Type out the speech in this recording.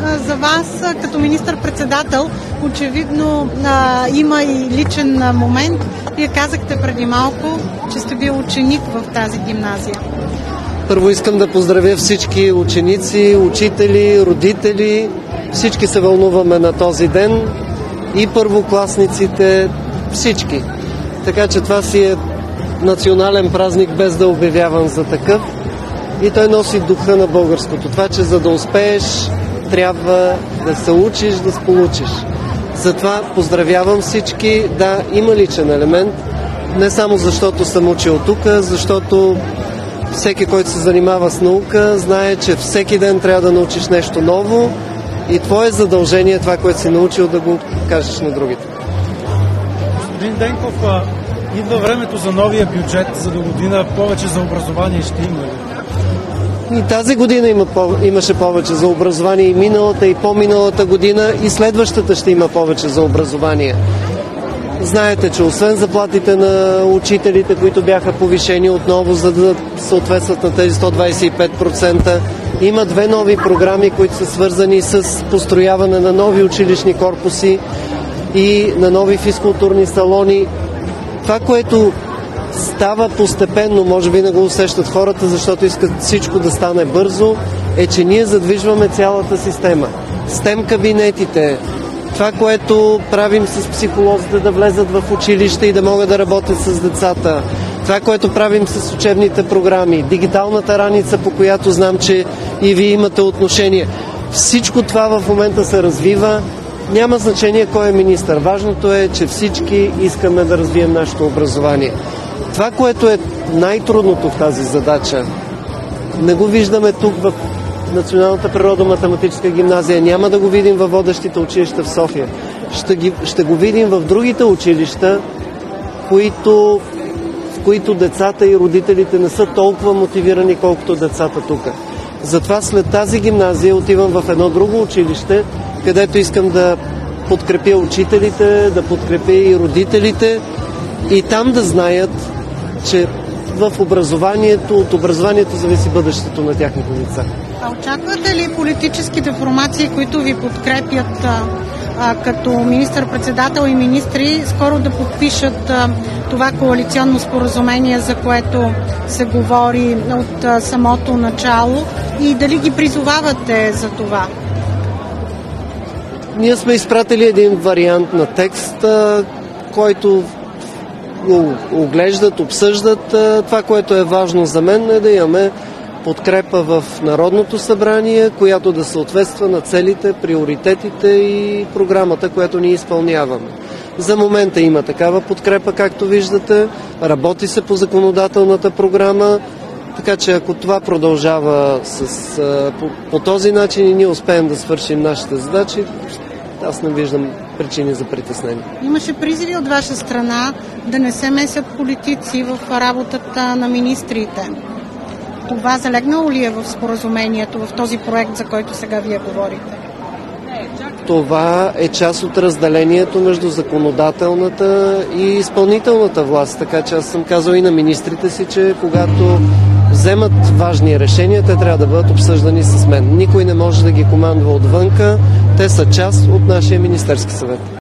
за вас като министър-председател очевидно има и личен момент. Вие казахте преди малко, че сте бил ученик в тази гимназия. Първо искам да поздравя всички ученици, учители, родители. Всички се вълнуваме на този ден. И първокласниците, всички. Така че това си е национален празник, без да обявявам за такъв. И той носи духа на българското. Това, че за да успееш, трябва да се учиш, да сполучиш. Затова поздравявам всички. Да, има личен елемент. Не само защото съм учил тук, защото всеки, който се занимава с наука, знае, че всеки ден трябва да научиш нещо ново и твое задължение, това, което си научил, да го кажеш на другите. Господин Денков, идва времето за новия бюджет за до година. Повече за образование ще има ли? И тази година имаше повече за образование, и миналата, и по-миналата година, и следващата ще има повече за образование. Знаете, че освен заплатите на учителите, които бяха повишени отново, за да съответстват на тези 125%, има две нови програми, които са свързани с построяване на нови училищни корпуси и на нови физкултурни салони. Това, което става постепенно, може би не го усещат хората, защото искат всичко да стане бързо, е, че ние задвижваме цялата система. STEM кабинетите, това, което правим с психолозите да влезат в училище и да могат да работят с децата, това, което правим с учебните програми, дигиталната раница, по която знам, че и вие имате отношение. Всичко това в момента се развива. Няма значение кой е министър. Важното е, че всички искаме да развием нашето образование. Това, което е най-трудното в тази задача, не го виждаме тук в Националната природо-математическа гимназия, няма да го видим във водещите училища в София. Ще го видим в другите училища, в които децата и родителите не са толкова мотивирани, колкото децата тук. Затова след тази гимназия отивам в едно друго училище, където искам да подкрепя учителите, да подкрепя и родителите и там да знаят, че в образованието, от образованието зависи бъдещето на тяхните деца. А очаквате ли политическите формации, които ви подкрепят като министър-председател и министри, скоро да подпишат това коалиционно споразумение, за което се говори от самото начало, и дали ги призовавате за това? Ние сме изпратили един вариант на текст, който го оглеждат, обсъждат. Това, което е важно за мен, е да имаме подкрепа в Народното събрание, която да съответства на целите, приоритетите и програмата, която ние изпълняваме. За момента има такава подкрепа, както виждате. Работи се по законодателната програма, така че ако това продължава по този начин и ние успеем да свършим нашите задачи, аз не виждам причини за притеснение. Имаше призиви от ваша страна да не се месят политици в работата на министрите. Това залегнало ли е в споразумението, в този проект, за който сега вие говорите? Това е част от разделението между законодателната и изпълнителната власт. Така че аз съм казал и на министрите си, че когато вземат важни решения, те трябва да бъдат обсъждани с мен. Никой не може да ги командва отвънка. Те са част от нашия Министерски съвет.